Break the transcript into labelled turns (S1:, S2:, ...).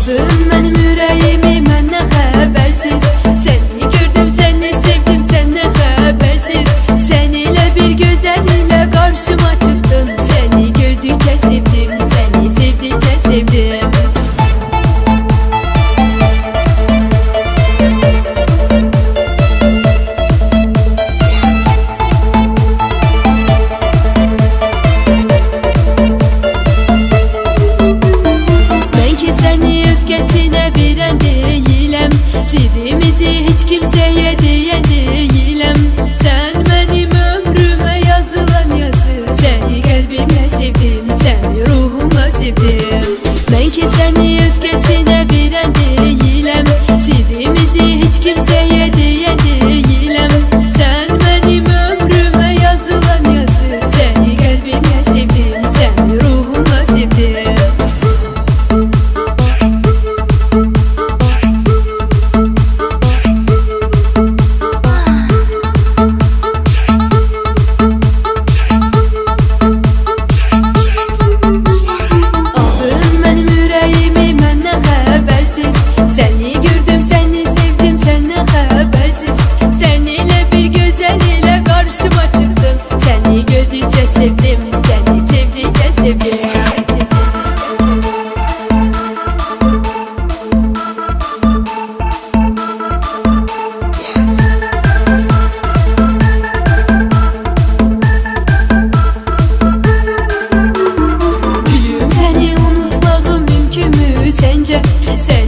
S1: Aldın benim yüreğimi benden habersiz. Seni gördüm, seni sevdim, senden habersiz. Seninle bir güzelliğiyle karşıma çıktın. Seni gördükçe sevdim, seni sevdikçe sevdim. Sirrimizi hiç kimseye diyen değilim. Sen benim ömrüme yazılan yazı. Seni kalbimle sevdim, seni ruhumla sevdim. Ben ki seni özgesine veren değilim. Sirrimizi hiç kimseye diyen değilim. Sen benim ömrüme yazılan yazı. Seni kalbimle sevdim, seni ruhumla sevdim. Seni gördüm, seni sevdim, senden habersiz. Seninle bir güzelliğiyle karşıma çıktın. Seni gördükçe sevdim, seni sevdikçe sevdim. Gülüm, seni unutmağım mümkün mü sence?